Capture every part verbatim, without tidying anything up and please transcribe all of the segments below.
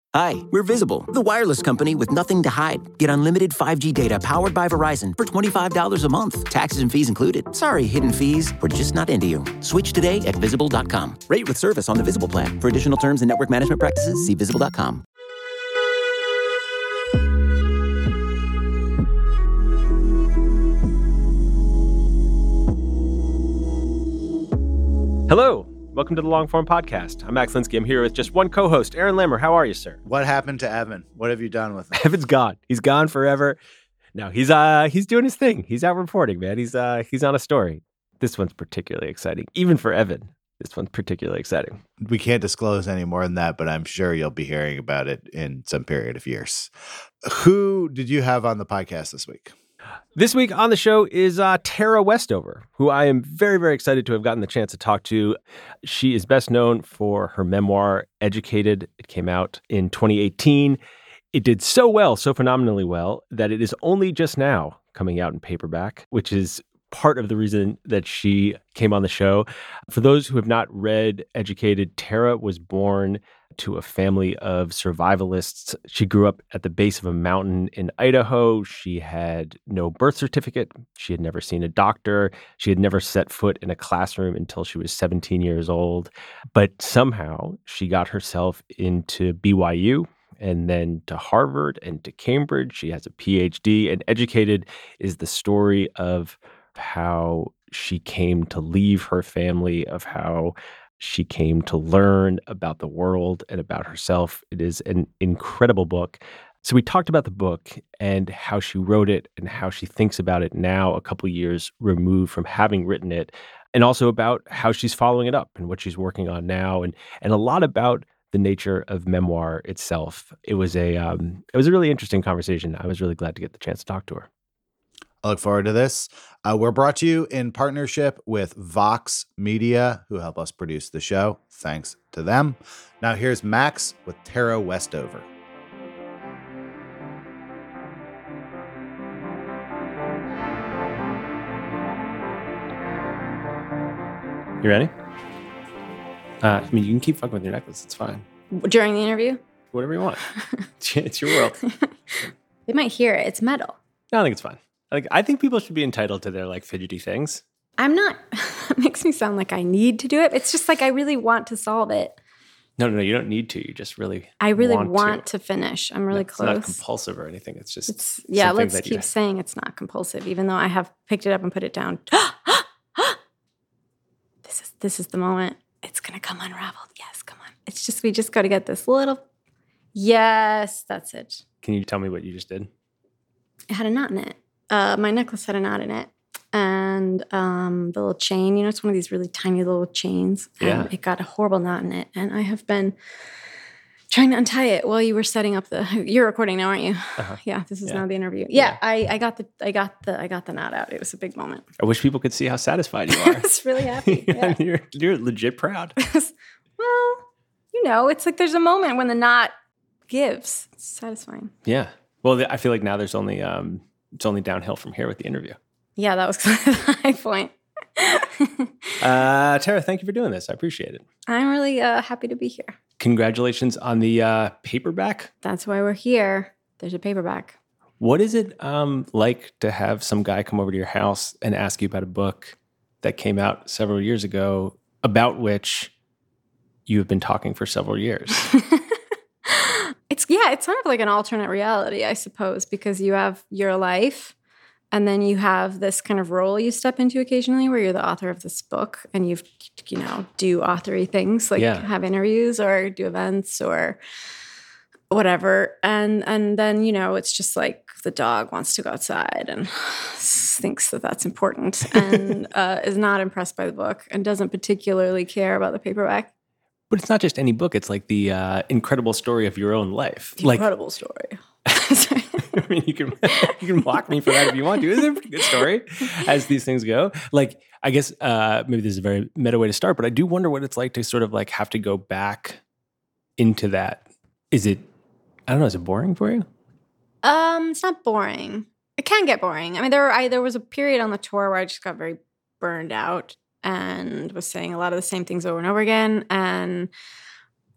Hi, we're Visible, the wireless company with nothing to hide. Get unlimited five G data powered by Verizon for twenty-five dollars a month. Taxes and fees included. Sorry, hidden fees. We're just not into you. Switch today at visible dot com. Rate with service on the Visible plan. For additional terms and network management practices, see visible dot com. Hello. Welcome to the Long Form Podcast. I'm Max Linsky. I'm here with just one co-host, Aaron Lammer. How are you, sir? What happened to Evan? What have you done with him? Evan's gone. He's gone forever. No, he's uh he's doing his thing. He's out reporting, man. He's uh he's on a story. This one's particularly exciting, even for Evan. This one's particularly exciting. We can't disclose any more than that, but I'm sure you'll be hearing about it in some period of years. Who did you have on the podcast this week? This week on the show is uh, Tara Westover, who I am very, very excited to have gotten the chance to talk to. She is best known for her memoir, Educated. It came out in twenty eighteen. It did so well, so phenomenally well, that it is only just now coming out in paperback, which is part of the reason that she came on the show. For those who have not read Educated, Tara was born to a family of survivalists. She grew up at the base of a mountain in Idaho. She had no birth certificate. She had never seen a doctor. She had never set foot in a classroom until she was seventeen years old. But somehow she got herself into B Y U and then to Harvard and to Cambridge. She has a P H D, and Educated is the story of how she came to leave her family, of how she came to learn about the world and about herself. It is an incredible book. So we talked about the book and how she wrote it and how she thinks about it now, a couple years removed from having written it, and also about how she's following it up and what she's working on now, and and a lot about the nature of memoir itself. It was a um, it was a really interesting conversation. I was really glad to get the chance to talk to her. I look forward to this. Uh, we're brought to you in partnership with Vox Media, who help us produce the show. Thanks to them. Now here's Max with Tara Westover. You ready? Uh, I mean, you can keep fucking with your necklace. It's fine. During the interview? Whatever you want. It's your world. They might hear it. It's metal. No, I think it's fine. Like, I think people should be entitled to their, like, fidgety things. I'm not. It makes me sound like I need to do it. It's just like I really want to solve it. No, no, no. You don't need to. You just really I really want, want to. to finish. I'm really no, close. It's not compulsive or anything. It's just it's, yeah, let's that keep you... saying it's not compulsive, even though I have picked it up and put it down. This is this is the moment. It's going to come unraveled. Yes, come on. It's just, we just got to get this little, yes, that's it. Can you tell me what you just did? It had a knot in it. Uh, my necklace had a knot in it. And um, the little chain, you know, it's one of these really tiny little chains. And yeah. It got a horrible knot in it. And I have been trying to untie it while you were setting up the, you're recording now, aren't you? Uh-huh. Yeah, this is yeah. now the interview. Yeah, yeah. I, I got the, I got the, I got the knot out. It was a big moment. I wish people could see how satisfied you are. I was really happy. Yeah. you're, you're legit proud. Well, you know, it's like there's a moment when the knot gives. It's satisfying. Yeah. Well, I feel like now there's only, um, it's only downhill from here with the interview. Yeah, that was kind of the high point. uh, Tara, thank you for doing this. I appreciate it. I'm really uh, happy to be here. Congratulations on the uh, paperback. That's why we're here. There's a paperback. What is it um, like to have some guy come over to your house and ask you about a book that came out several years ago, about which you have been talking for several years? It's yeah, it's kind of like an alternate reality, I suppose, because you have your life and then you have this kind of role you step into occasionally where you're the author of this book and you've, you know, do authory things like yeah. have interviews or do events or whatever. And and then, you know, it's just like the dog wants to go outside and thinks that that's important and uh, is not impressed by the book and doesn't particularly care about the paperback. But it's not just any book. It's like the uh, incredible story of your own life. The like, incredible story. I mean, you can you can mock me for that if you want to. It's a pretty good story as these things go. Like, I guess uh, maybe this is a very meta way to start, but I do wonder what it's like to sort of like have to go back into that. Is it, I don't know, is it boring for you? Um, it's not boring. It can get boring. I mean, there were, I, there was a period on the tour where I just got very burned out and was saying a lot of the same things over and over again. And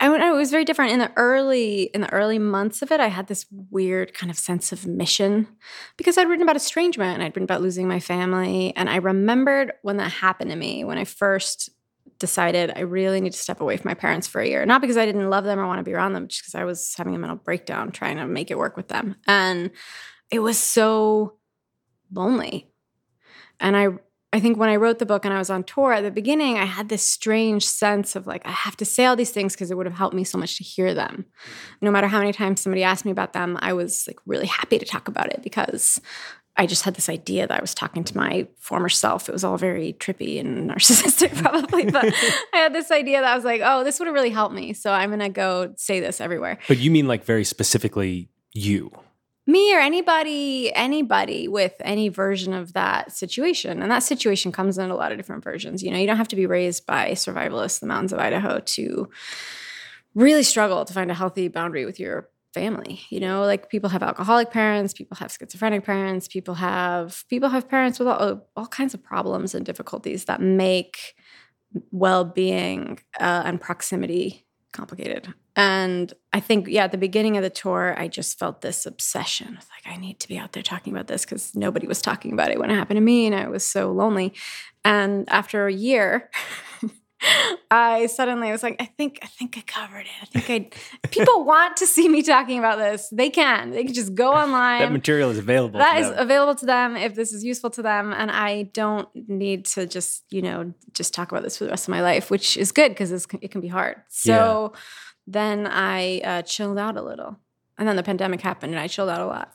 I don't know, it was very different in the early in the early months of it. I had this weird kind of sense of mission because I'd written about estrangement and I'd written about losing my family. And I remembered when that happened to me, when I first decided I really need to step away from my parents for a year. Not because I didn't love them or want to be around them, just because I was having a mental breakdown trying to make it work with them. And it was so lonely. And I I think when I wrote the book and I was on tour at the beginning, I had this strange sense of like, I have to say all these things because it would have helped me so much to hear them. No matter how many times somebody asked me about them, I was like really happy to talk about it because I just had this idea that I was talking to my former self. It was all very trippy and narcissistic probably, but I had this idea that I was like, oh, this would have really helped me. So I'm going to go say this everywhere. But you mean like very specifically you? Me or anybody, anybody with any version of that situation. And that situation comes in a lot of different versions. You know, you don't have to be raised by survivalists in the mountains of Idaho to really struggle to find a healthy boundary with your family. You know, like people have alcoholic parents, people have schizophrenic parents, people have people have parents with all, all kinds of problems and difficulties that make well-being uh, and proximity complicated. And I think, yeah, at the beginning of the tour, I just felt this obsession with like, I need to be out there talking about this because nobody was talking about it when it happened to me and I was so lonely. And after a year, I suddenly was like, I think, I think I covered it. I think I, people want to see me talking about this. They can, they can just go online. That material is available. That to is them. available to them if this is useful to them. And I don't need to just, you know, just talk about this for the rest of my life, which is good because it can be hard. So yeah. Then I uh, chilled out a little. And then the pandemic happened and I chilled out a lot.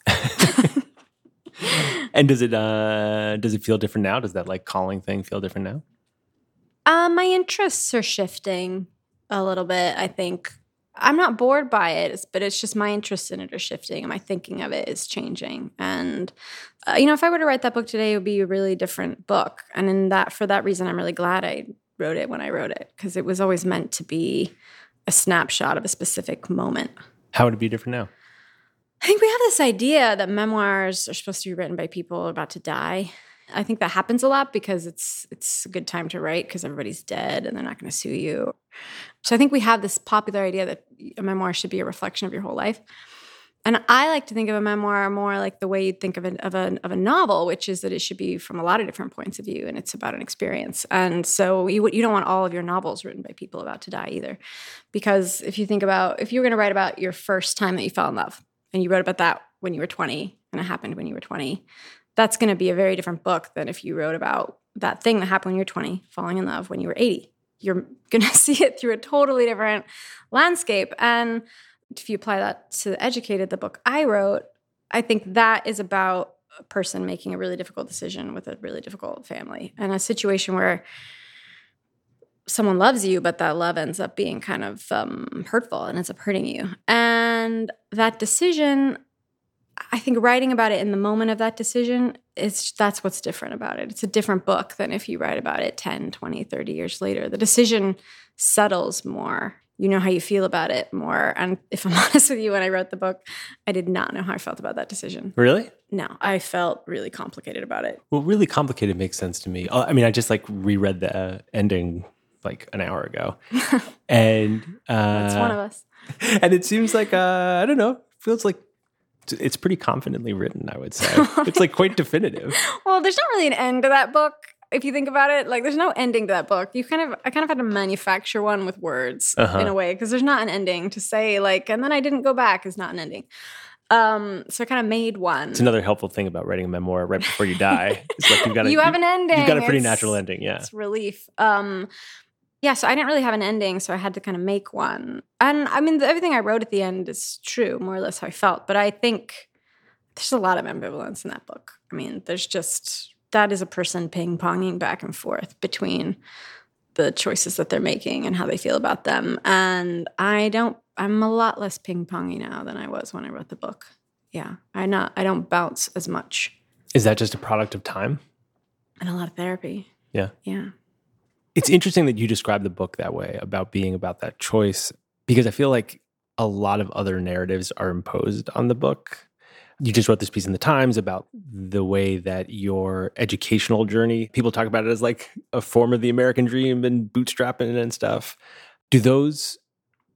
And does it uh, does it feel different now? Does that like calling thing feel different now? Uh, my interests are shifting a little bit, I think. I'm not bored by it, but it's just my interest in it are shifting and my thinking of it is changing. And, uh, you know, if I were to write that book today, it would be a really different book. And in that, for that reason, I'm really glad I wrote it when I wrote it because it was always meant to be a snapshot of a specific moment. How would it be different now? I think we have this idea that memoirs are supposed to be written by people about to die. I think that happens a lot because it's it's a good time to write because everybody's dead and they're not going to sue you. So I think we have this popular idea that a memoir should be a reflection of your whole life. And I like to think of a memoir more like the way you'd think of a, of a, of a novel, which is that it should be from a lot of different points of view and it's about an experience. And so you, you don't want all of your novels written by people about to die either. Because if you think about, if you were going to write about your first time that you fell in love and you wrote about that when you were twenty and it happened when you were twenty, that's going to be a very different book than if you wrote about that thing that happened when you were twenty, falling in love when you were eighty. You're going to see it through a totally different landscape. And if you apply that to Educated, the book I wrote, I think that is about a person making a really difficult decision with a really difficult family and a situation where someone loves you, but that love ends up being kind of um, hurtful and ends up hurting you. And that decision, I think writing about it in the moment of that decision, is that's what's different about it. It's a different book than if you write about it ten, twenty, thirty years later. The decision settles more. You know how you feel about it more. And if I'm honest with you, when I wrote the book, I did not know how I felt about that decision. Really? No, I felt really complicated about it. Well, really complicated makes sense to me. I mean, I just like reread the uh, ending like an hour ago. And uh, that's one of us. And it seems like, uh, I don't know, feels like it's pretty confidently written, I would say. It's like quite definitive. Well, there's not really an end to that book. If you think about it, like there's no ending to that book. You kind of, I kind of had to manufacture one with words uh-huh. in a way because there's not an ending to say like, and then I didn't go back is not an ending. Um, so I kind of made one. It's another helpful thing about writing a memoir right before you die. It's like you've got a, you have an ending. You've got a pretty it's, natural ending, yeah. It's relief. Um, yeah, so I didn't really have an ending, so I had to kind of make one. And I mean, the, everything I wrote at the end is true, more or less how I felt. But I think there's a lot of ambivalence in that book. I mean, there's just... that is a person ping-ponging back and forth between the choices that they're making and how they feel about them. And I don't, I'm a lot less ping-pongy now than I was when I wrote the book. Yeah, I not, I don't bounce as much. Is that just a product of time? And a lot of therapy. Yeah. Yeah. It's interesting that you describe the book that way, about being about that choice, because I feel like a lot of other narratives are imposed on the book. You just wrote this piece in the Times about the way that your educational journey, people talk about it as like a form of the American dream and bootstrapping and stuff. Do those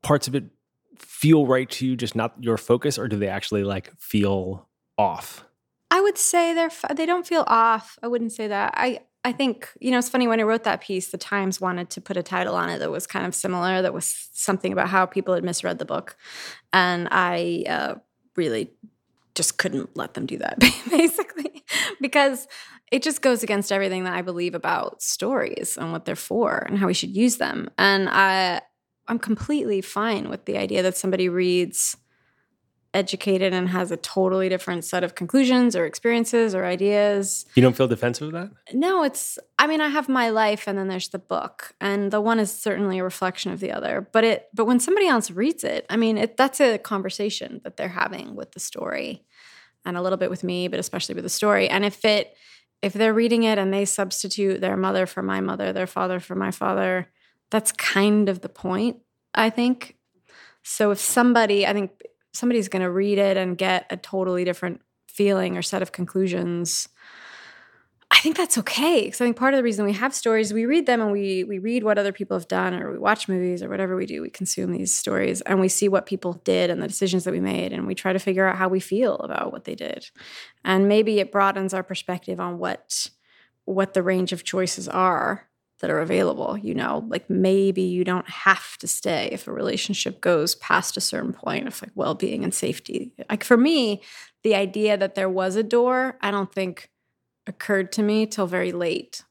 parts of it feel right to you, just not your focus, or do they actually like feel off? I would say they're they don't feel off. I wouldn't say that. I I think, you know, it's funny, when I wrote that piece, the Times wanted to put a title on it that was kind of similar, that was something about how people had misread the book. And I uh, really just couldn't let them do that, basically, because it just goes against everything that I believe about stories and what they're for and how we should use them. And I, I'm completely fine with the idea that somebody reads Educated and has a totally different set of conclusions or experiences or ideas. You don't feel defensive of that? No, it's, I mean, I have my life and then there's the book, and the one is certainly a reflection of the other. But it, but when somebody else reads it, I mean, it, that's a conversation that they're having with the story, and a little bit with me, but especially with the story. And if it, if they're reading it and they substitute their mother for my mother, their father for my father, that's kind of the point, I think. So if somebody, I think, somebody's going to read it and get a totally different feeling or set of conclusions, I think that's okay. Because I think part of the reason we have stories, we read them and we we read what other people have done, or we watch movies or whatever we do. We consume these stories and we see what people did and the decisions that we made, and we try to figure out how we feel about what they did. And maybe it broadens our perspective on what what the range of choices are that are available. You know, like maybe you don't have to stay if a relationship goes past a certain point of like well-being and safety. Like for me, the idea that there was a door, I don't think occurred to me till very late.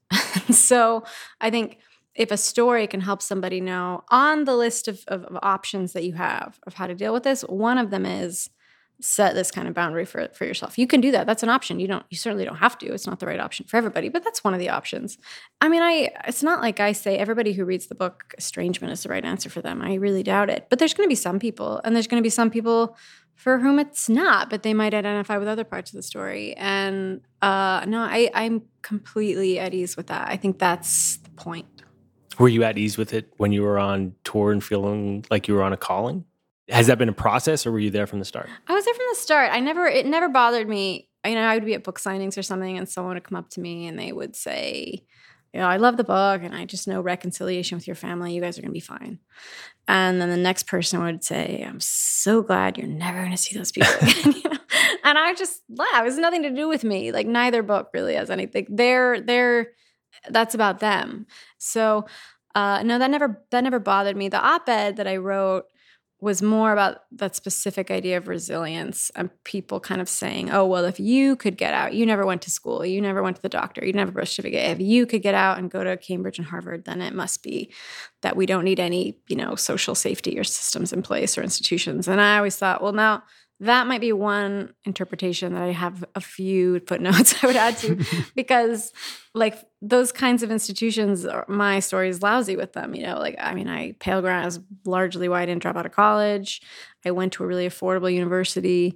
So I think if a story can help somebody know on the list of, of, of options that you have of how to deal with this, one of them is set this kind of boundary for for yourself. You can do that. That's an option. You don't. You certainly don't have to. It's not the right option for everybody, but that's one of the options. I mean, I. It's not like I say everybody who reads the book Estrangement is the right answer for them. I really doubt it. But there's going to be some people, and there's going to be some people for whom it's not, but they might identify with other parts of the story. And uh, no, I, I'm completely at ease with that. I think that's the point. Were you at ease with it when you were on tour and feeling like you were on a calling? Has that been a process, or were you there from the start? I was there from the start. I never, it never bothered me. You know, I would be at book signings or something, and someone would come up to me and they would say, you know, I love the book and I just know reconciliation with your family. You guys are going to be fine. And then the next person would say, I'm so glad you're never going to see those people again. You know? And I just laugh. It has nothing to do with me. Like neither book really has anything. They're, they're, that's about them. So uh, no, that never, that never bothered me. The op-ed that I wrote was more about that specific idea of resilience and people kind of saying, oh, well, if you could get out, you never went to school, you never went to the doctor, you never have a birth certificate. If you could get out and go to Cambridge and Harvard, then it must be that we don't need any, you know, social safety or systems in place or institutions. And I always thought, well, now that might be one interpretation that I have a few footnotes I would add to, because like those kinds of institutions, are, my story is lousy with them. You know, like, I mean, I, Pale Grant is largely why I didn't drop out of college. I went to a really affordable university.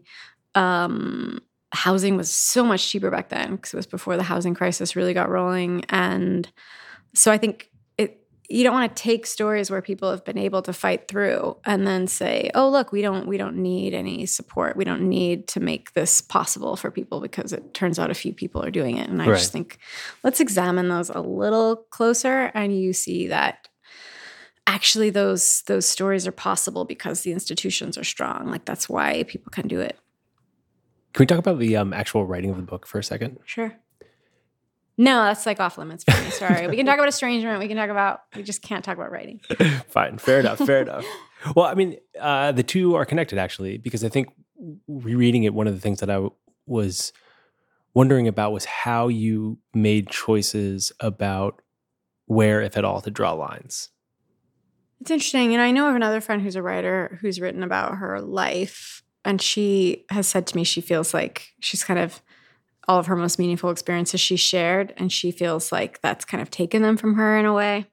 Um, housing was so much cheaper back then because it was before the housing crisis really got rolling. And so I think it, you don't want to take stories where people have been able to fight through and then say, oh, look, we don't we don't need any support. We don't need to make this possible for people because it turns out a few people are doing it. And I right. just think let's examine those a little closer, and you see that actually those those stories are possible because the institutions are strong. Like that's why people can do it. Can we talk about the um, actual writing of the book for a second? Sure. No, that's like off limits for me. Sorry. We can talk about estrangement. We can talk about, we just can't talk about writing. Fine. Fair enough. Fair enough. Well, I mean, uh, the two are connected actually, because I think rereading it, one of the things that I w- was wondering about was how you made choices about where, if at all, to draw lines. It's interesting. And I know of another friend who's a writer who's written about her life. And she has said to me, she feels like she's kind of, all of her most meaningful experiences she shared, and she feels like that's kind of taken them from her in a way.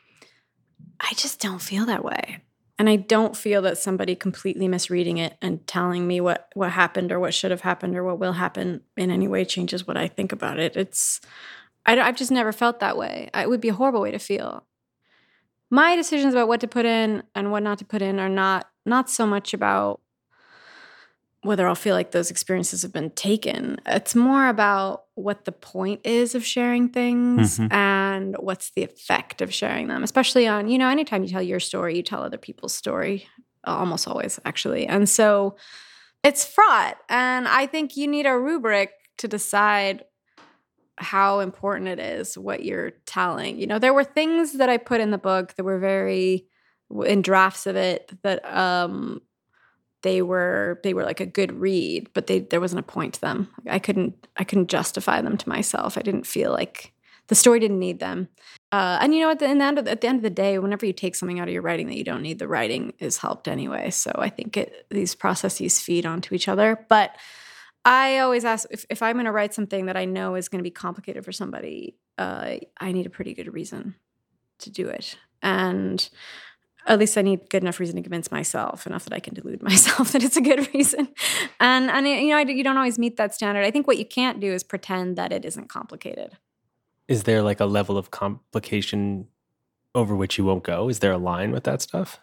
I just don't feel that way. And I don't feel that somebody completely misreading it and telling me what, what happened or what should have happened or what will happen in any way changes what I think about it. It's, I, I've just never felt that way. It would be a horrible way to feel. My decisions about what to put in and what not to put in are not, not so much about whether I'll feel like those experiences have been taken. It's more about what the point is of sharing things Mhm. and what's the effect of sharing them, especially on, you know, anytime you tell your story, you tell other people's story, almost always, actually. And so it's fraught. And I think you need a rubric to decide how important it is what you're telling. You know, there were things that I put in the book that were very, in drafts of it, that um, they were they were like a good read, but they there wasn't a point to them. I couldn't I couldn't justify them to myself. I didn't feel like the story didn't need them. Uh, and you know, at the, in the end of the, at the end of the day, whenever you take something out of your writing that you don't need, the writing is helped anyway. So I think it, these processes feed onto each other. But I always ask if, if I'm going to write something that I know is going to be complicated for somebody, uh, I need a pretty good reason to do it. And at least I need good enough reason to convince myself, enough that I can delude myself that it's a good reason. And, and you know, I, you don't always meet that standard. I think what you can't do is pretend that it isn't complicated. Is there like a level of complication over which you won't go? Is there a line with that stuff?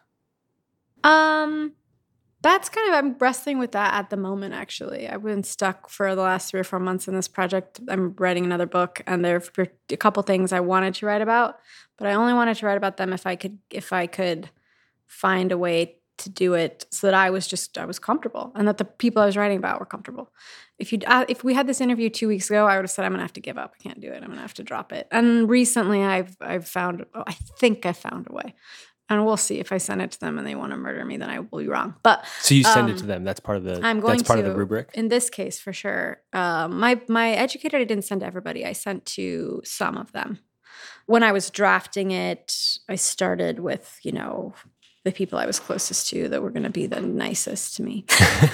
Um, that's kind of, I'm wrestling with that at the moment, actually. I've been stuck for the last three or four months in this project. I'm writing another book, and there are a couple things I wanted to write about, but I only wanted to write about them if I could, if I could find a way to do it so that I was just, I was comfortable and that the people I was writing about were comfortable. If you, uh, if we had this interview two weeks ago, I would have said, I'm going to have to give up. I can't do it. I'm going to have to drop it. And recently I've, I've found, oh, I think I found a way. And we'll see. If I send it to them and they want to murder me, then I will be wrong. But so you send um, it to them. That's part of the. I'm going that's part to, of the rubric. In this case, for sure. Um, my my educator, I didn't send to everybody. I sent to some of them. When I was drafting it, I started with, you know, the people I was closest to that were going to be the nicest to me.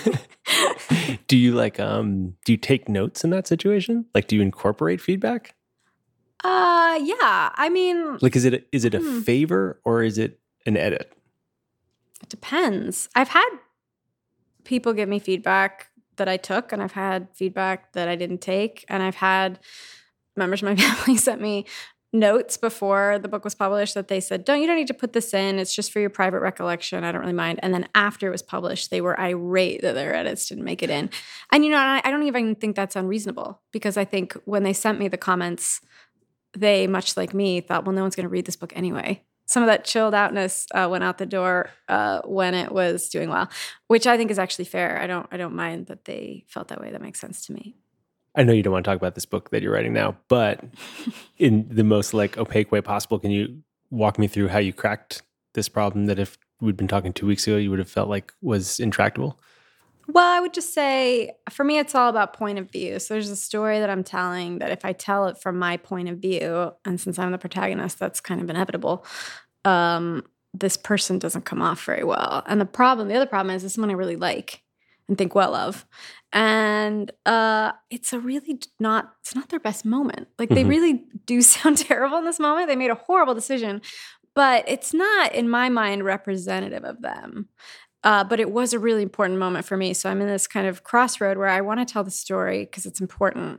Do you like? Um, do you take notes in that situation? Like, do you incorporate feedback? Uh, yeah. I mean, Like, is it is it a Hmm. favor or is it an edit? it depends. I've had people give me feedback that I took, and I've had feedback that I didn't take, and I've had members of my family sent me notes before the book was published that they said, don't, you don't need to put this in. It's just for your private recollection. I don't really mind. And then after it was published, they were irate that their edits didn't make it in. And, you know, I, I don't even think that's unreasonable, because I think when they sent me the comments, they, much like me, thought, well, no one's going to read this book anyway. Some of that chilled outness uh, went out the door uh, when it was doing well, which I think is actually fair. I don't, I don't mind that they felt that way. That makes sense to me. I know you don't want to talk about this book that you're writing now, but in the most like opaque way possible, can you walk me through how you cracked this problem that if we'd been talking two weeks ago, you would have felt like was intractable? Well, I would just say, for me, it's all about point of view. So there's a story that I'm telling that if I tell it from my point of view, and since I'm the protagonist, that's kind of inevitable, um, this person doesn't come off very well. And the problem, the other problem is, it's someone I really like and think well of. And uh, it's a really not, it's not their best moment. Like, they Mhm. really do sound terrible in this moment. They made a horrible decision, but it's not, in my mind, representative of them. Uh, but it was a really important moment for me. So I'm in this kind of crossroad where I want to tell the story because it's important.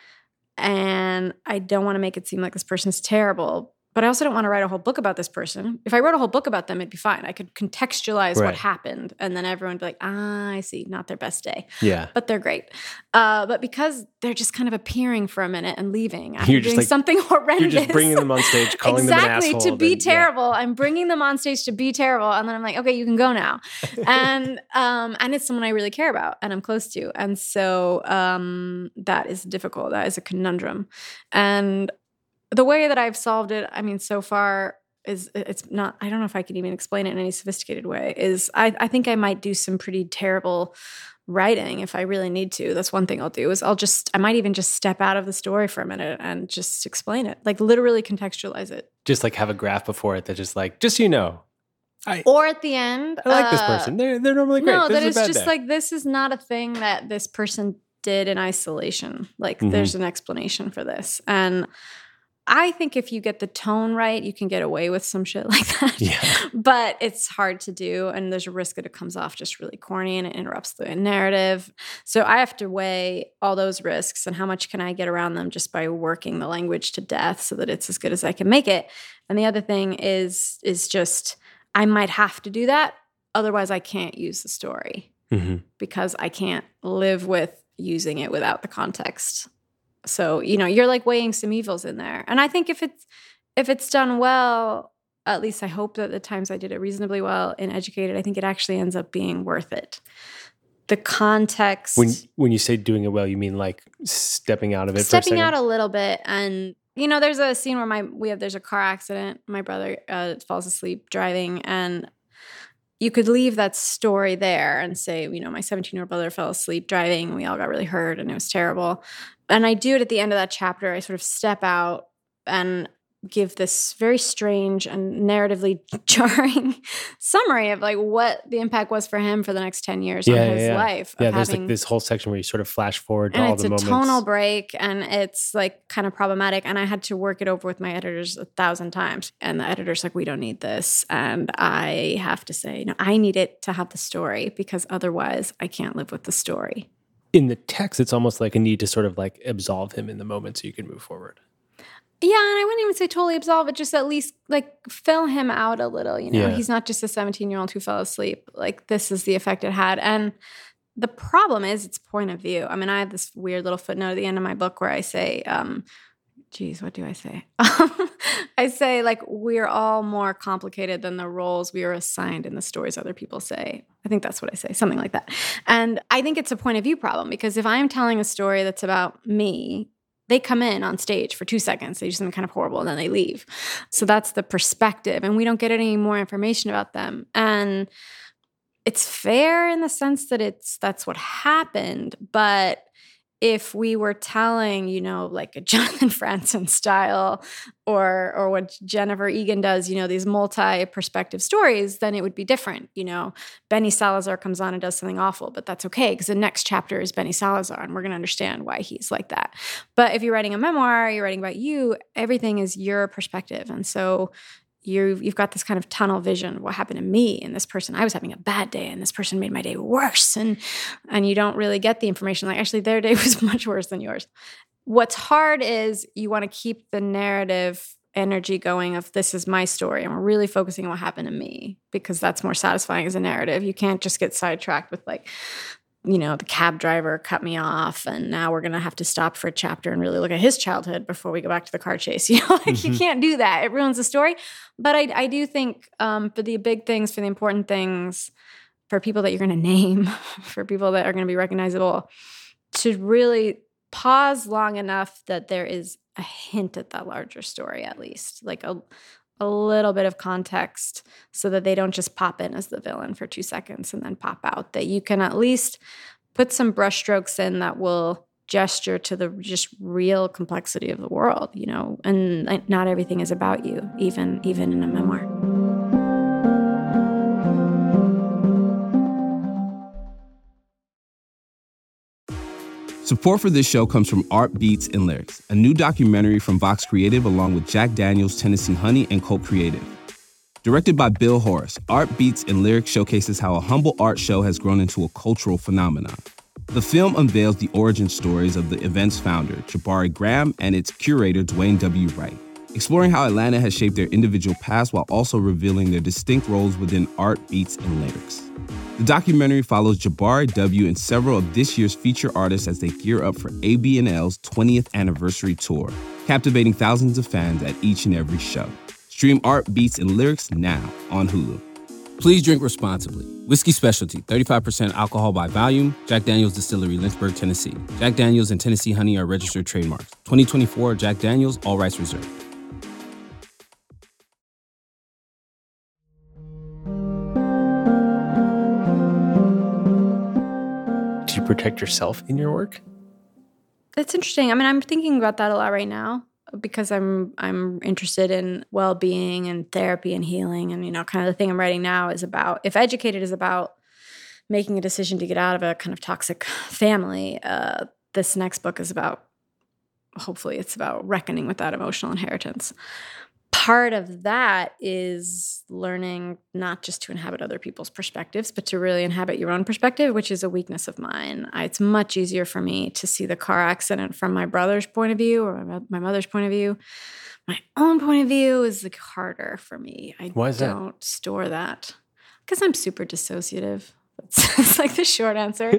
And I don't want to make it seem like this person's terrible. But I also don't want to write a whole book about this person. If I wrote a whole book about them, it'd be fine. I could contextualize Right. what happened. And then everyone would be like, ah, I see, not their best day. Yeah. But they're great. Uh, but because they're just kind of appearing for a minute and leaving after You're just doing like- something horrendous. You're just bringing them on stage, calling exactly, them an asshole. to be then- yeah. terrible. I'm bringing them on stage to be terrible. And then I'm like, okay, you can go now. and um, and it's someone I really care about and I'm close to. And so um, that is difficult. That is a conundrum. And the way that I've solved it, I mean, so far is it's not, I don't know if I can even explain it in any sophisticated way, is I, I think I might do some pretty terrible writing if I really need to. That's one thing I'll do is I'll just, I might even just step out of the story for a minute and just explain it, like literally contextualize it. Just like have a graph before it that just like, just so you know, I, Or at the end, I like this uh, person. They're, they're normally great. No, this that is it's a bad just day. like, this is not a thing that this person did in isolation. Like Mhm. there's an explanation for this. And I think if you get the tone right, you can get away with some shit like that. Yeah. But it's hard to do. And there's a risk that it comes off just really corny and it interrupts the narrative. So I have to weigh all those risks and how much can I get around them just by working the language to death so that it's as good as I can make it. And the other thing is, is just I might have to do that. Otherwise, I can't use the story. mm-hmm. because I can't live with using it without the context. So, you know, you're like weighing some evils in there. And I think if it's if it's done well, at least I hope that the times I did it reasonably well in Educated, I think it actually ends up being worth it. The context. When when you say doing it well, you mean like stepping out of it stepping for a second? out a little bit. And, you know, there's a scene where my we have there's a car accident. My brother uh, falls asleep driving, and you could leave that story there and say, you know, my seventeen-year-old brother fell asleep driving, and we all got really hurt, and it was terrible. And I do it at the end of that chapter. I sort of step out and give this very strange and narratively jarring summary of like what the impact was for him for the next ten years yeah, on yeah, his yeah. life. Yeah, of there's having, like this whole section where you sort of flash forward to and all it's the a moments. tonal break, and it's like kind of problematic. And I had to work it over with my editors a thousand times. And the editor's like, we don't need this. And I have to say, no, I need it to have the story, because otherwise I can't live with the story. In the text, it's almost like a need to sort of like absolve him in the moment so you can move forward. Yeah, and I wouldn't even say totally absolve it, just at least like fill him out a little, you know. Yeah. He's not just a seventeen-year-old who fell asleep. Like, this is the effect it had. And the problem is its point of view. I mean, I have this weird little footnote at the end of my book where I say, um, geez, what do I say? I say, like, we're all more complicated than the roles we are assigned in the stories other people say. I think that's what I say, something like that. And I think it's a point of view problem, because if I'm telling a story that's about me, they come in on stage for two seconds, they do something kind of horrible, and then they leave. So that's the perspective, and we don't get any more information about them. And it's fair in the sense that it's that's what happened, but if we were telling, you know, like a Jonathan Franzen style, or or what Jennifer Egan does, you know, these multi-perspective stories, then it would be different. You know, Benny Salazar comes on and does something awful, but that's okay, because the next chapter is Benny Salazar, and we're going to understand why he's like that. But if you're writing a memoir, you're writing about you, everything is your perspective. And so You've, you've got this kind of tunnel vision of what happened to me and this person. I was having a bad day, and this person made my day worse. And and you don't really get the information. Like, actually, their day was much worse than yours. What's hard is you want to keep the narrative energy going of this is my story, and we're really focusing on what happened to me, because that's more satisfying as a narrative. You can't just get sidetracked with like, you know, the cab driver cut me off, and now we're going to have to stop for a chapter and really look at his childhood before we go back to the car chase. You know, like mm-hmm. you can't do that. It ruins the story. But I, I do think um, for the big things, for the important things, for people that you're going to name, for people that are going to be recognizable, to really pause long enough that there is a hint at that larger story, at least, like a a little bit of context, so that they don't just pop in as the villain for two seconds and then pop out, that you can at least put some brushstrokes in that will gesture to the just real complexity of the world, you know, and not everything is about you, even, even in a memoir. Support for this show comes from Art Beats and Lyrics, a new documentary from Vox Creative along with Jack Daniels, Tennessee Honey, and Cult Creative. Directed by Bill Horace, Art Beats and Lyrics showcases how a humble art show has grown into a cultural phenomenon. The film unveils the origin stories of the event's founder, Jabari Graham, and its curator, Dwayne W. Wright, exploring how Atlanta has shaped their individual past while also revealing their distinct roles within art, beats, and lyrics. The documentary follows Jabari W. and several of this year's feature artists as they gear up for A B N L's twentieth anniversary tour, captivating thousands of fans at each and every show. Stream Art, Beats, and Lyrics now on Hulu. Please drink responsibly. Whiskey Specialty, thirty-five percent alcohol by volume. Jack Daniel's Distillery, Lynchburg, Tennessee. Jack Daniel's and Tennessee Honey are registered trademarks. twenty twenty-four Jack Daniel's, all rights reserved. Do you protect yourself in your work? That's interesting. I mean, I'm thinking about that a lot right now, because I'm I'm interested in well-being and therapy and healing, and you know, kind of the thing I'm writing now is about, if Educated is about making a decision to get out of a kind of toxic family, uh, this next book is about, hopefully it's about reckoning with that emotional inheritance. Part of that is learning not just to inhabit other people's perspectives, but to really inhabit your own perspective, which is a weakness of mine. I, it's much easier for me to see the car accident from my brother's point of view or my, my mother's point of view. My own point of view is like harder for me. I Why is don't that? store that because I'm super dissociative. It's, it's like the short answer.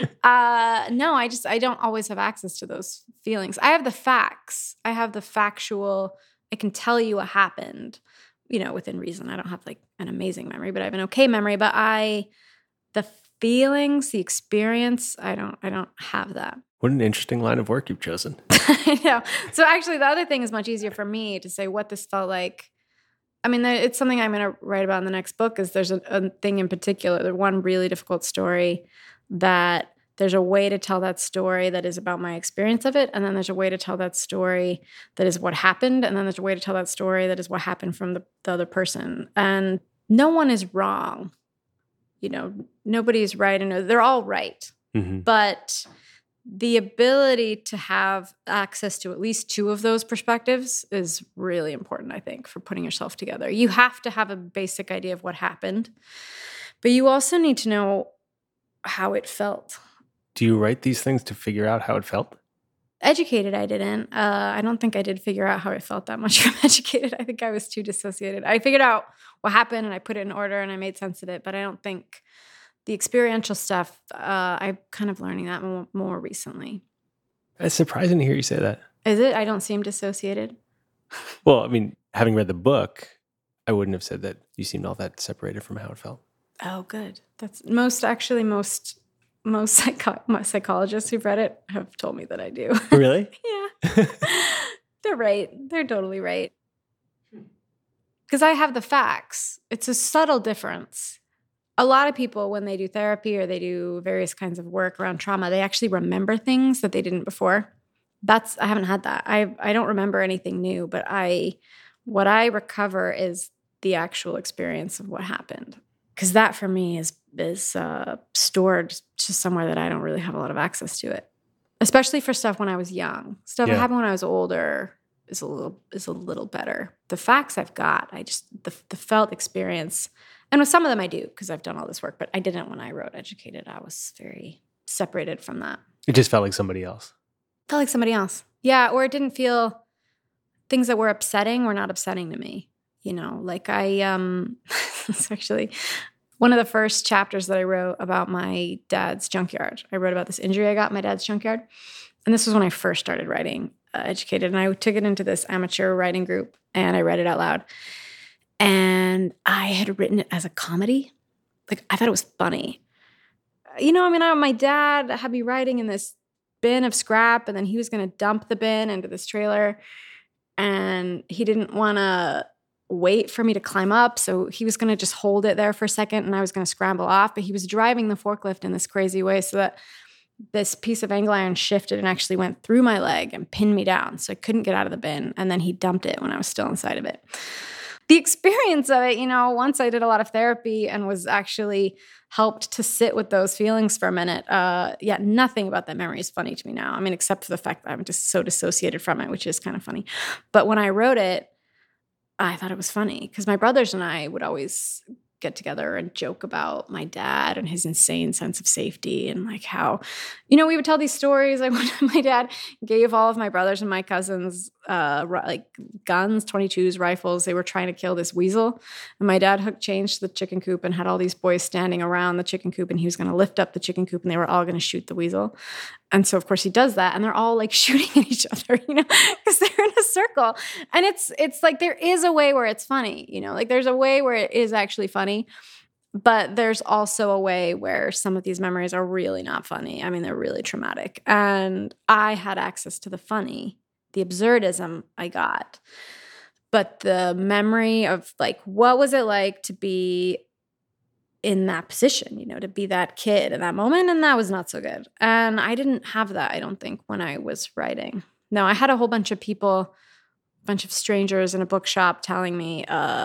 uh, no, I just, I don't always have access to those feelings. I have the facts. I have the factual, I can tell you what happened, you know, within reason. I don't have like an amazing memory, but I have an okay memory. But I, the feelings, the experience, I don't, I don't have that. What an interesting line of work you've chosen. I know. So actually the other thing is much easier for me to say what this felt like. I mean, it's something I'm going to write about in the next book is there's a, a thing in particular, the one really difficult story that there's a way to tell that story that is about my experience of it. And then there's a way to tell that story that is what happened. And then there's a way to tell that story that is what happened from the, the other person. And no one is wrong. You know, nobody's right. And they're all right. Mm-hmm. But the ability to have access to at least two of those perspectives is really important, I think, for putting yourself together. You have to have a basic idea of what happened, but you also need to know how it felt. Do you write these things to figure out how it felt? Educated, I didn't. Uh, I don't think I did figure out how I felt that much from Educated. I think I was too dissociated. I figured out what happened and I put it in order and I made sense of it, but I don't think the experiential stuff, uh, I'm kind of learning that more, more recently. It's surprising to hear you say that. Is it? I don't seem dissociated. Well, I mean, having read the book, I wouldn't have said that you seemed all that separated from how it felt. Oh, good. That's most, actually, most most psycho- psychologists who've read it have told me that I do. Really? Yeah. They're right. They're totally right. Because I have the facts. It's a subtle difference. A lot of people, when they do therapy or they do various kinds of work around trauma, they actually remember things that they didn't before. That's, I haven't had that. I I don't remember anything new, but I, what I recover is the actual experience of what happened. Because that for me is, is uh, stored to somewhere that I don't really have a lot of access to it. Especially for stuff when I was young. Stuff Yeah. that happened when I was older is a little, is a little better. The facts I've got, I just, the, the felt experience. And with some of them I do because I've done all this work, but I didn't when I wrote Educated. I was very separated from that. It just felt like somebody else. Felt like somebody else. Yeah, or it didn't feel, things that were upsetting were not upsetting to me. You know, like I, um, it's actually one of the first chapters that I wrote about my dad's junkyard. I wrote about this injury I got in my dad's junkyard. And this was when I first started writing uh, Educated. And I took it into this amateur writing group and I read it out loud. And I had written it as a comedy. Like, I thought it was funny. You know, I mean, I, my dad had me writing in this bin of scrap, and then he was going to dump the bin into this trailer. And he didn't want to wait for me to climb up, so he was going to just hold it there for a second, and I was going to scramble off. But he was driving the forklift in this crazy way so that this piece of angle iron shifted and actually went through my leg and pinned me down, so I couldn't get out of the bin. And then he dumped it when I was still inside of it. The experience of it, you know, once I did a lot of therapy and was actually helped to sit with those feelings for a minute, uh, yeah, nothing about that memory is funny to me now. I mean, except for the fact that I'm just so dissociated from it, which is kind of funny. But when I wrote it, I thought it was funny because my brothers and I would always get together and joke about my dad and his insane sense of safety and like how, you know, we would tell these stories. Like when my dad gave all of my brothers and my cousins uh, like guns, twenty-twos, rifles. They were trying to kill this weasel. And my dad hooked change to the chicken coop and had all these boys standing around the chicken coop, and he was going to lift up the chicken coop and they were all going to shoot the weasel. And so, of course, he does that, and they're all like shooting at each other, you know, because they're in a circle. And it's it's like there is a way where it's funny, you know, like there's a way where it is actually funny, but there's also a way where some of these memories are really not funny. I mean, they're really traumatic. And I had access to the funny, the absurdism I got, but the memory of like, what was it like to be in that position, you know, to be that kid in that moment. And that was not so good. And I didn't have that, I don't think, when I was writing. No, I had a whole bunch of people, a bunch of strangers in a bookshop telling me, uh,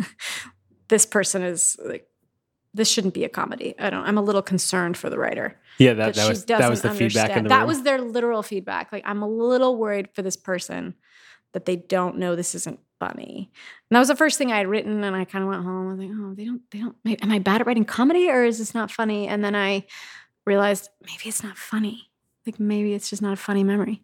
this person is like, this shouldn't be a comedy. I don't, I'm a little concerned for the writer. Yeah, that, that was that was the feedback in the That room. was their literal feedback. Like, I'm a little worried for this person that they don't know this isn't funny. And that was the first thing I had written, and I kind of went home. I was like, oh, they don't, they don't, am I bad at writing comedy, or is this not funny? And then I realized maybe it's not funny. Like, maybe it's just not a funny memory.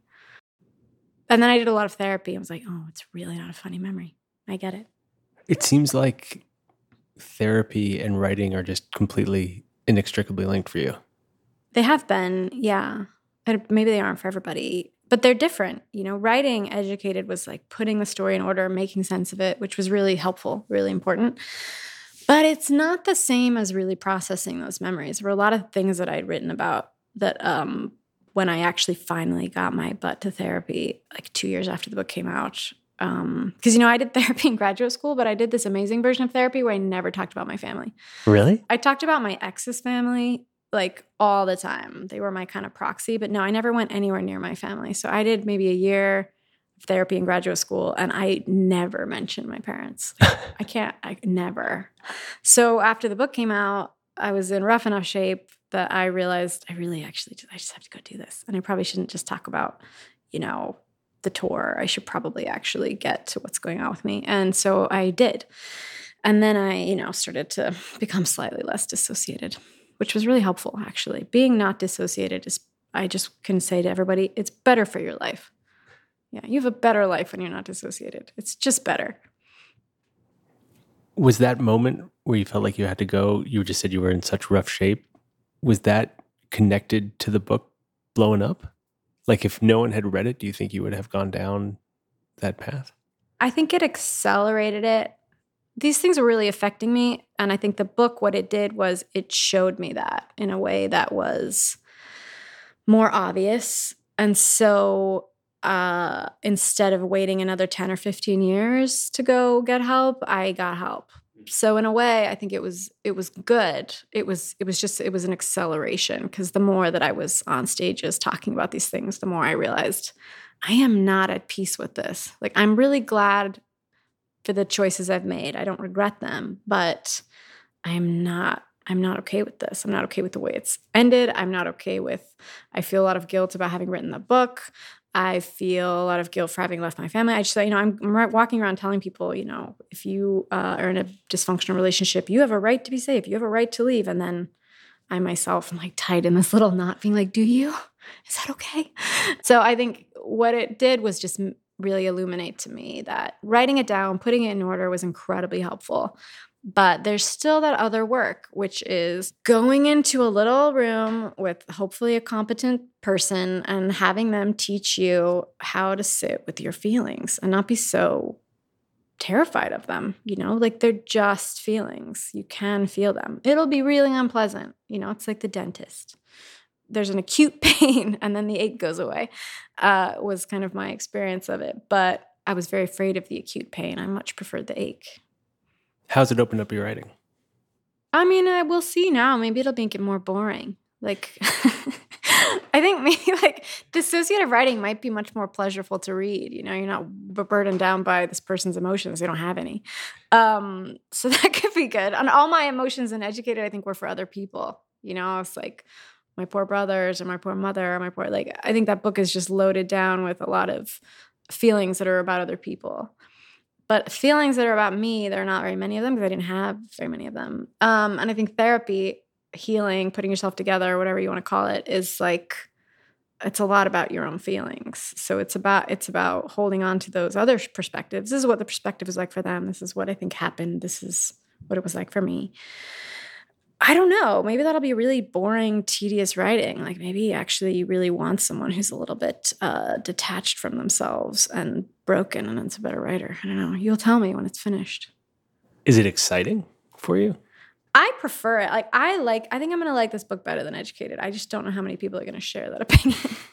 And then I did a lot of therapy. I was like, oh, it's really not a funny memory. I get it. It seems like therapy and writing are just completely inextricably linked for you. They have been, yeah. And maybe they aren't for everybody, but they're different. You know, writing Educated was like putting the story in order, making sense of it, which was really helpful, really important. But it's not the same as really processing those memories. There were a lot of things that I'd written about that um, when I actually finally got my butt to therapy, like two years after the book came out. Because, um, you know, I did therapy in graduate school, but I did this amazing version of therapy where I never talked about my family. Really? I talked about my ex's family like all the time. They were my kind of proxy, but no, I never went anywhere near my family. So I did maybe a year of therapy in graduate school, and I never mentioned my parents. I can't, I never. So after the book came out, I was in rough enough shape that I realized I really actually, just, I just have to go do this. And I probably shouldn't just talk about, you know, the tour. I should probably actually get to what's going on with me. And so I did. And then I, you know, started to become slightly less dissociated, which was really helpful, actually. Being not dissociated is, I just can say to everybody, it's better for your life. Yeah, you have a better life when you're not dissociated. It's just better. Was that moment where you felt like you had to go, you just said you were in such rough shape, was that connected to the book blowing up? Like if no one had read it, do you think you would have gone down that path? I think it accelerated it. These things were really affecting me. And I think the book, what it did was it showed me that in a way that was more obvious. And so uh, instead of waiting another ten or fifteen years to go get help, I got help. So in a way, I think it was it was good. It was it was just it was an acceleration, because the more that I was on stages talking about these things, the more I realized I am not at peace with this. Like, I'm really glad for the choices I've made. I don't regret them, but I'm not I'm not okay with this. I'm not okay with the way it's ended. I'm not okay with, I feel a lot of guilt about having written the book. I feel a lot of guilt for having left my family. I just, you know, I'm, I'm walking around telling people, you know, if you uh, are in a dysfunctional relationship, you have a right to be safe. You have a right to leave. And then I myself am like tied in this little knot being like, do you? Is that okay? So I think what it did was just really illuminate to me that writing it down, putting it in order was incredibly helpful. But there's still that other work, which is going into a little room with hopefully a competent person and having them teach you how to sit with your feelings and not be so terrified of them. You know, like they're just feelings. You can feel them. It'll be really unpleasant. You know, it's like the dentist. There's an acute pain and then the ache goes away, uh, was kind of my experience of it. But I was very afraid of the acute pain. I much preferred the ache. How's it opened up your writing? I mean, I will see now. Maybe it'll make it more boring. Like, I think maybe like dissociative writing might be much more pleasurable to read. You know, you're not burdened down by this person's emotions. They don't have any. Um, so that could be good. And all my emotions in Educated, I think, were for other people. You know, it's like my poor brothers or my poor mother or my poor, like, I think that book is just loaded down with a lot of feelings that are about other people. But feelings that are about me, there are not very many of them because I didn't have very many of them. Um, and I think therapy, healing, putting yourself together, whatever you want to call it, is like, it's a lot about your own feelings. So it's about it's about holding on to those other perspectives. This is what the perspective is like for them. This is what I think happened. This is what it was like for me. I don't know. Maybe that'll be really boring, tedious writing. Like maybe actually you really want someone who's a little bit uh, detached from themselves and broken, and it's a better writer. I don't know. You'll tell me when it's finished. Is it exciting for you? I prefer it. Like I like. I think I'm going to like this book better than Educated. I just don't know how many people are going to share that opinion.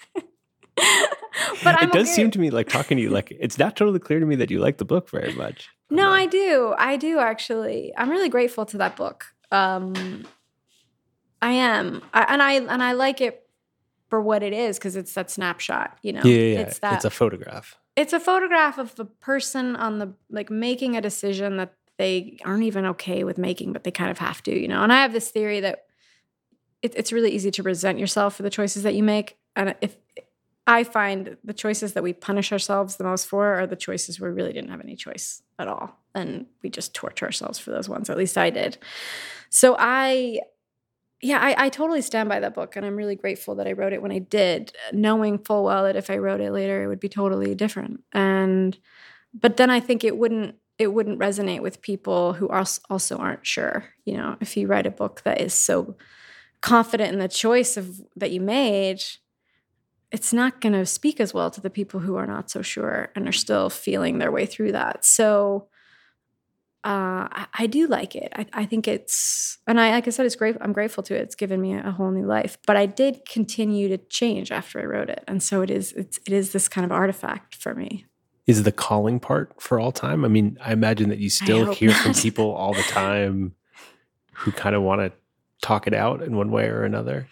But I'm it does okay. seem to me, like talking to you, like it's not totally clear to me that you like the book very much. No, I do. I do actually. I'm really grateful to that book. Um, I am, I, and I and I like it for what it is because it's that snapshot. You know, Yeah, yeah, yeah. It's that. It's a photograph. It's a photograph of the person on the like making a decision that they aren't even okay with making, but they kind of have to. You know, and I have this theory that it, it's really easy to resent yourself for the choices that you make, and if I find the choices that we punish ourselves the most for are the choices where we really didn't have any choice at all. And we just torture ourselves for those ones. At least I did. So I, yeah, I, I totally stand by that book. And I'm really grateful that I wrote it when I did, knowing full well that if I wrote it later, it would be totally different. And, but then I think it wouldn't, it wouldn't resonate with people who are also aren't sure. You know, if you write a book that is so confident in the choice of that you made, it's not going to speak as well to the people who are not so sure and are still feeling their way through that. So uh, I, I do like it. I, I think it's, and I, like I said, it's great. I'm grateful to it. It's given me a whole new life. But I did continue to change after I wrote it, and so it is. It's, it is this kind of artifact for me. Is the calling part for all time? I mean, I imagine that you still hear not. from people all the time who kind of want to talk it out in one way or another.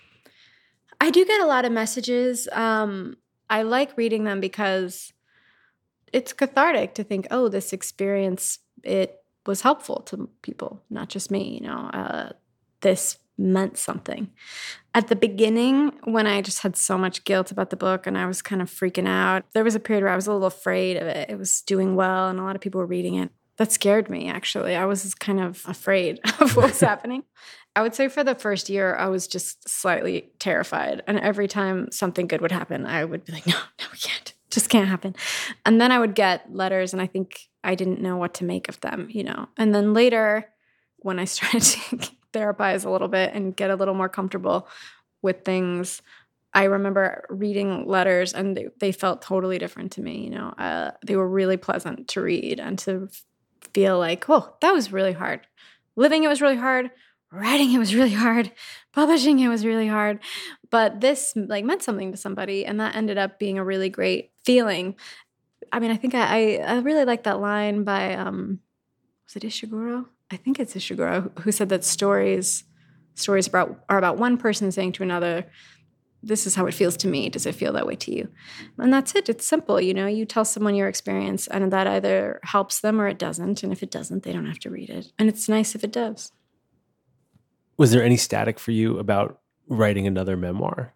I do get a lot of messages. Um, I like reading them because it's cathartic to think, oh, this experience, it was helpful to people, not just me, you know, uh, this meant something. At the beginning, when I just had so much guilt about the book and I was kind of freaking out, there was a period where I was a little afraid of it. It was doing well and a lot of people were reading it. That scared me, actually. I was kind of afraid of what was happening. I would say for the first year, I was just slightly terrified. And every time something good would happen, I would be like, no, no, we can't. Just can't happen. And then I would get letters, and I think I didn't know what to make of them, you know. And then later, when I started to therapize a little bit and get a little more comfortable with things, I remember reading letters, and they, they felt totally different to me, you know. Uh, they were really pleasant to read and to feel like, oh, that was really hard. Living it was really hard. Writing it was really hard. Publishing it was really hard. But this like meant something to somebody, and that ended up being a really great feeling. I mean, I think I, I, I really like that line by, um, was it Ishiguro? I think it's Ishiguro, who said that stories stories about, are about one person saying to another, this is how it feels to me. Does it feel that way to you? And that's it. It's simple. You know, you tell someone your experience, and that either helps them or it doesn't. And if it doesn't, they don't have to read it. And it's nice if it does. Was there any static for you about writing another memoir?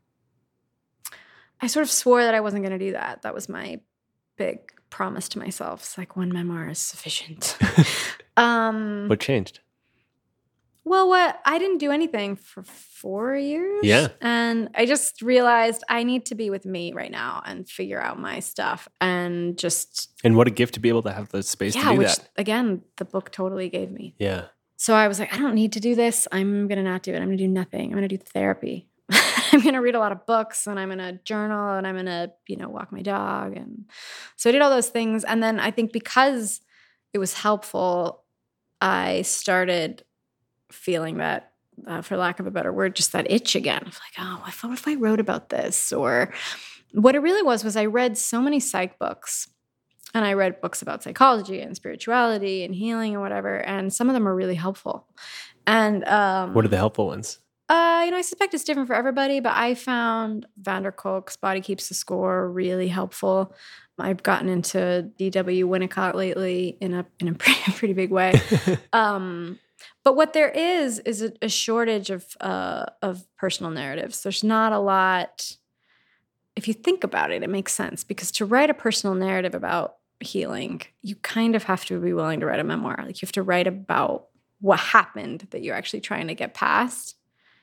I sort of swore that I wasn't going to do that. That was my big promise to myself. It's like, one memoir is sufficient. um, what changed? Well, what I didn't do anything for four years. Yeah. And I just realized I need to be with me right now and figure out my stuff and just. And what a gift to be able to have the space yeah, to do which, that. Again, the book totally gave me. Yeah. So I was like, I don't need to do this. I'm going to not do it. I'm going to do nothing. I'm going to do therapy. I'm going to read a lot of books, and I'm going to journal, and I'm going to, you know, walk my dog. And so I did all those things. And then I think because it was helpful, I started feeling that, uh, for lack of a better word, just that itch again. Of like, oh, I thought if I wrote about this, or what it really was, was I read so many psych books, and I read books about psychology and spirituality and healing and whatever. And some of them are really helpful. And um, what are the helpful ones? Uh, you know, I suspect it's different for everybody, but I found Van der Kolk's Body Keeps the Score really helpful. I've gotten into D W Winnicott lately in a in a pretty, pretty big way. um, but what there is is a, a shortage of uh, of personal narratives. There's not a lot. If you think about it, it makes sense, because to write a personal narrative about healing, you kind of have to be willing to write a memoir. Like, you have to write about what happened that you're actually trying to get past.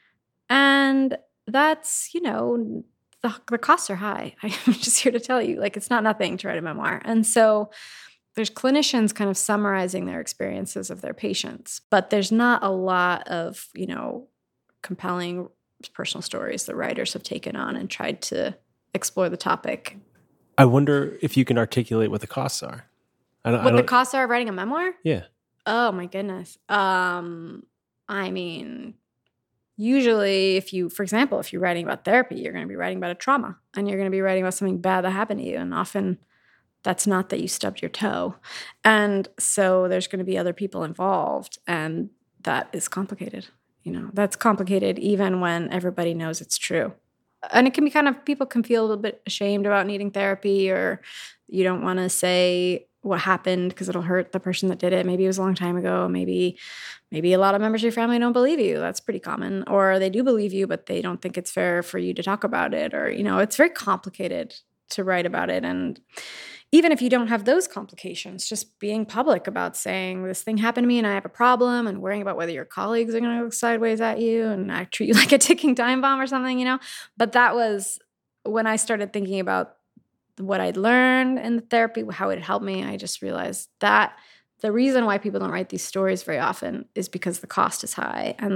And that's, you know, the, the costs are high. I'm just here to tell you, like, it's not nothing to write a memoir. And so there's clinicians kind of summarizing their experiences of their patients, but there's not a lot of, you know, compelling personal stories the writers have taken on and tried to explore the topic. I wonder if you can articulate what the costs are. I don't, what I don't, the costs are of writing a memoir? Yeah. Oh, my goodness. Um, I mean... Usually, if you, for example, if you're writing about therapy, you're going to be writing about a trauma, and you're going to be writing about something bad that happened to you. And often that's not that you stubbed your toe. And so there's going to be other people involved, and that is complicated. You know, that's complicated even when everybody knows it's true. And it can be kind of, people can feel a little bit ashamed about needing therapy, or you don't want to say what happened because it'll hurt the person that did it. Maybe it was a long time ago. Maybe maybe a lot of members of your family don't believe you. That's pretty common. Or they do believe you, but they don't think it's fair for you to talk about it. Or, you know, it's very complicated to write about it. And even if you don't have those complications, just being public about saying, this thing happened to me and I have a problem, and worrying about whether your colleagues are going to look sideways at you and act treat you like a ticking time bomb or something, you know. But that was when I started thinking about what I'd learned in the therapy, how it helped me. I just realized that the reason why people don't write these stories very often is because the cost is high. And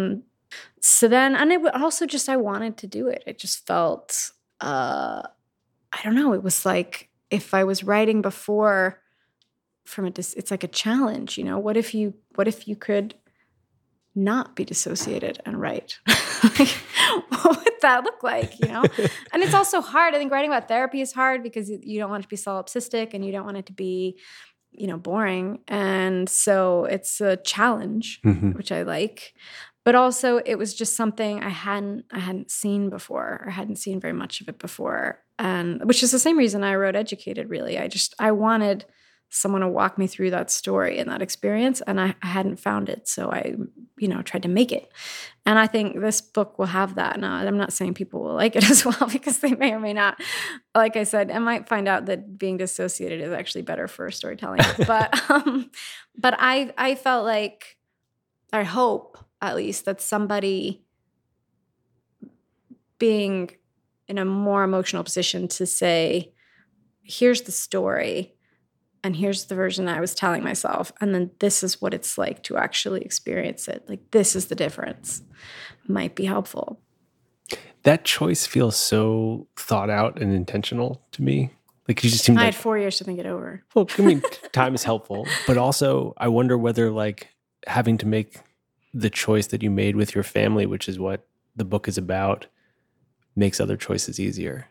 So then, and it also just, I wanted to do it. It just felt, uh, I don't know, it was like if I was writing before from a, dis- it's like a challenge, you know, what if you, what if you could not be dissociated and write? Like, what would that look like, you know? And it's also hard. I think writing about therapy is hard because you don't want it to be solipsistic and you don't want it to be, you know, boring. And so it's a challenge, mm-hmm. which I like. But also it was just something I hadn't I hadn't seen before, or hadn't seen very much of it before. And which is the same reason I wrote Educated, really. I just I wanted someone to walk me through that story and that experience, and I, I hadn't found it. So I, you know, tried to make it. And I think this book will have that. Now, I'm not saying people will like it as well, because they may or may not. Like I said, I might find out that being dissociated is actually better for storytelling. But um, but I I felt like, I hope at least, that somebody being in a more emotional position to say, here's the story and here's the version I was telling myself, and then this is what it's like to actually experience it. Like, this is the difference, might be helpful. That choice feels so thought out and intentional to me. Like, you just seem I like, had four years to think it over. Well, I mean, time is helpful, but also I wonder whether, like, having to make the choice that you made with your family, which is what the book is about, makes other choices easier.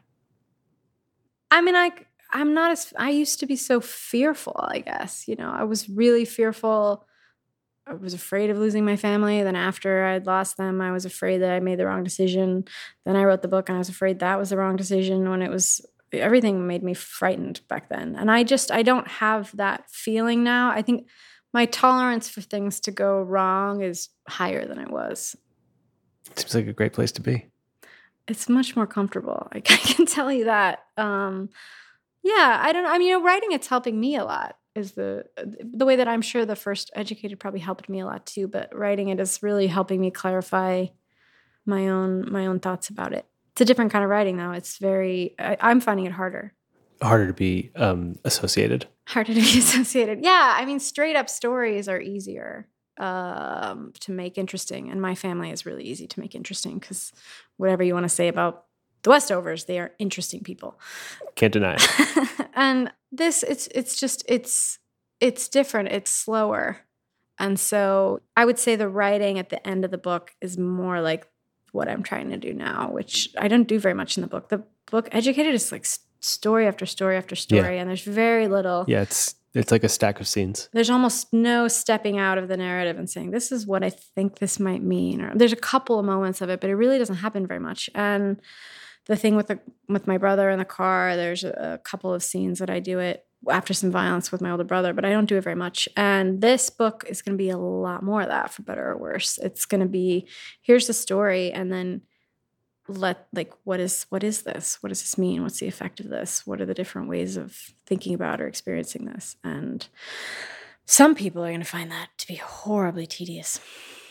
I mean, I, I'm not as, I used to be so fearful, I guess. You know, I was really fearful. I was afraid of losing my family. Then after I'd lost them, I was afraid that I made the wrong decision. Then I wrote the book and I was afraid that was the wrong decision, when it was, everything made me frightened back then. And I just, I don't have that feeling now. I think my tolerance for things to go wrong is higher than it was. Seems like a great place to be. It's much more comfortable. I can tell you that. Um, yeah, I don't know. I mean, you know, writing, it's helping me a lot. Is the the way that I'm sure the first Educated probably helped me a lot too. But writing it is really helping me clarify my own my own thoughts about it. It's a different kind of writing, though. It's very. I, I'm finding it harder. Harder to be um, associated. Harder to be associated. Yeah, I mean, straight up stories are easier um, to make interesting, and my family is really easy to make interesting, because whatever you want to say about the Westovers, they are interesting people. Can't deny it. And this, it's it's just it's it's different. It's slower, and so I would say the writing at the end of the book is more like what I'm trying to do now, which I don't do very much in the book. The book Educated is like story after story after story, yeah. And there's very little. Yeah, it's it's like a stack of scenes. There's almost no stepping out of the narrative and saying, this is what I think this might mean. Or there's a couple of moments of it, but it really doesn't happen very much. And the thing with the with my brother in the car, there's a, a couple of scenes that I do it after some violence with my older brother, but I don't do it very much. And this book is going to be a lot more of that, for better or worse. It's going to be, here's the story, and then let, like, what is what is this? What does this mean? What's the effect of this? What are the different ways of thinking about or experiencing this? And some people are going to find that to be horribly tedious.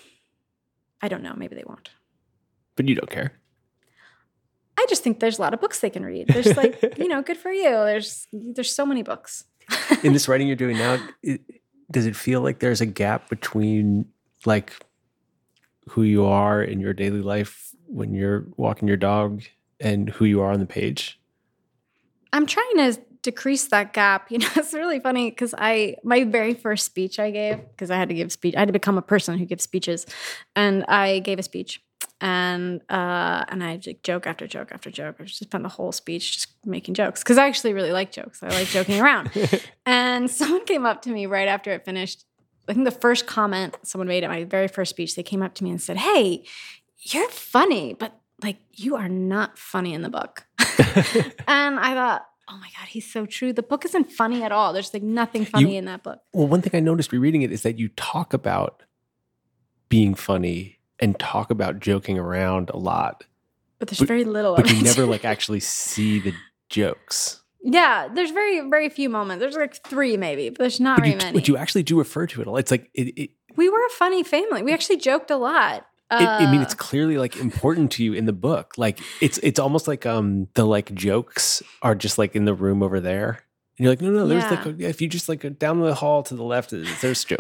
I don't know. Maybe they won't. But you don't care. I just think there's a lot of books they can read. There's like, you know, good for you. There's there's so many books. In this writing you're doing now, it, does it feel like there's a gap between, like, who you are in your daily life when you're walking your dog and who you are on the page? I'm trying to decrease that gap. You know, it's really funny because I, my very first speech I gave, because I had to give speech, I had to become a person who gives speeches, and I gave a speech, and uh, and I like joke after joke after joke. I just spent the whole speech just making jokes, because I actually really like jokes. I like joking around. And someone came up to me right after it finished. I think the first comment someone made at my very first speech, they came up to me and said, "Hey, you're funny, but like you are not funny in the book." And I thought, oh my God, he's so true. The book isn't funny at all. There's like nothing funny you, in that book. Well, one thing I noticed rereading it is that you talk about being funny and talk about joking around a lot. But there's but, very little but of you it. never like actually see the jokes. Yeah, there's very, very few moments. There's like three maybe, but there's not but very you, many. But you actually do refer to it a lot. It's like... It, it, we were a funny family. We actually joked a lot. It, I mean, it's clearly like important to you in the book. Like it's it's almost like um the like jokes are just like in the room over there, and you're like, no, no, there's yeah. like a, if you just like go down the hall to the left, there's jokes.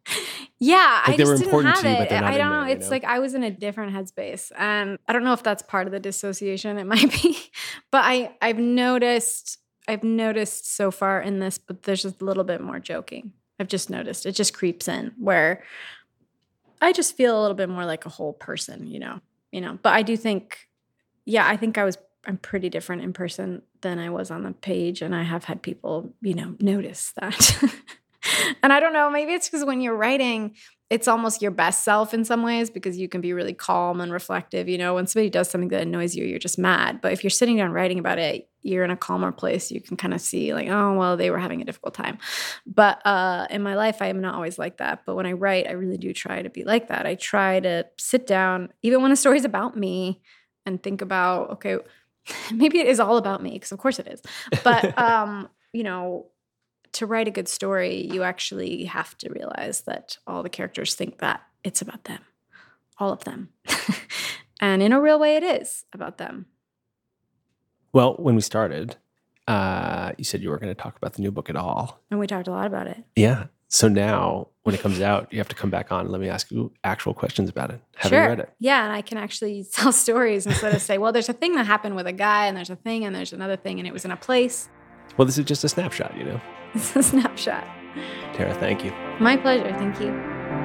Yeah, Like I they were just didn't important have to you, it. but they're not I don't in know. there, you It's know? like I was in a different headspace, and I don't know if that's part of the dissociation. It might be, but I I've noticed I've noticed so far in this, but there's just a little bit more joking. I've just noticed it just creeps in where I just feel a little bit more like a whole person, you know, you know. But I do think, yeah, I think I was I'm pretty different in person than I was on the page, and I have had people, you know, notice that. And I don't know, maybe it's because when you're writing, it's almost your best self in some ways because you can be really calm and reflective. You know, when somebody does something that annoys you, you're just mad. But if you're sitting down writing about it, you're in a calmer place. You can kind of see like, oh, well, they were having a difficult time. But uh, in my life, I am not always like that. But when I write, I really do try to be like that. I try to sit down, even when a story's about me, and think about, okay, maybe it is all about me, because of course it is. But, um, you know, to write a good story, you actually have to realize that all the characters think that it's about them, all of them. And in a real way, it is about them. Well, when we started, uh, you said you weren't going to talk about the new book at all. And we talked a lot about it. Yeah. So now when it comes out, you have to come back on and let me ask you actual questions about it. Have Sure. you read it? Yeah, and I can actually tell stories instead of say, well, there's a thing that happened with a guy, and there's a thing, and there's another thing, and it was in a place. Well, this is just a snapshot, you know? It's a snapshot. Tara, thank you. My pleasure. Thank you.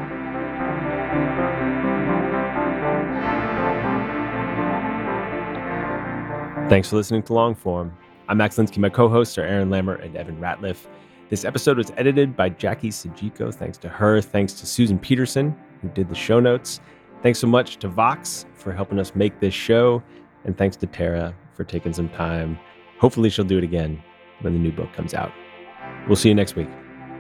Thanks for listening to Longform. I'm Max Linsky. My co-hosts are Aaron Lammer and Evan Ratliff. This episode was edited by Jackie Sajiko. Thanks to her. Thanks to Susan Peterson, who did the show notes. Thanks so much to Vox for helping us make this show. And thanks to Tara for taking some time. Hopefully she'll do it again when the new book comes out. We'll see you next week.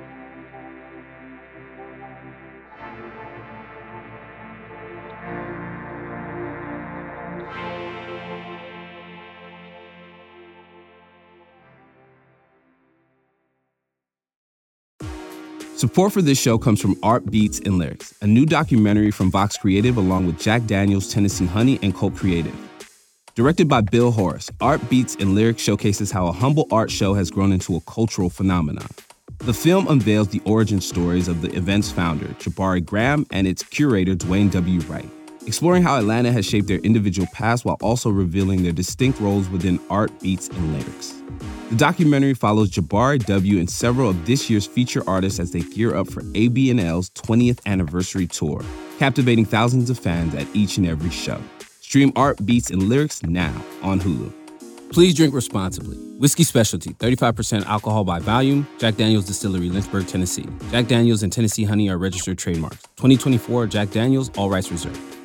Support for this show comes from Art Beats and Lyrics, a new documentary from Vox Creative along with Jack Daniels, Tennessee Honey, and Colt Creative. Directed by Bill Horace, Art Beats and Lyrics showcases how a humble art show has grown into a cultural phenomenon. The film unveils the origin stories of the event's founder, Jabari Graham, and its curator, Dwayne W. Wright, exploring how Atlanta has shaped their individual paths while also revealing their distinct roles within art, beats, and lyrics. The documentary follows Jabari W. and several of this year's feature artists as they gear up for A B N L's twentieth anniversary tour, captivating thousands of fans at each and every show. Stream Art, Beats, and Lyrics now on Hulu. Please drink responsibly. Whiskey Specialty, thirty-five percent alcohol by volume. Jack Daniel's Distillery, Lynchburg, Tennessee. Jack Daniel's and Tennessee Honey are registered trademarks. twenty twenty-four Jack Daniel's, all rights reserved.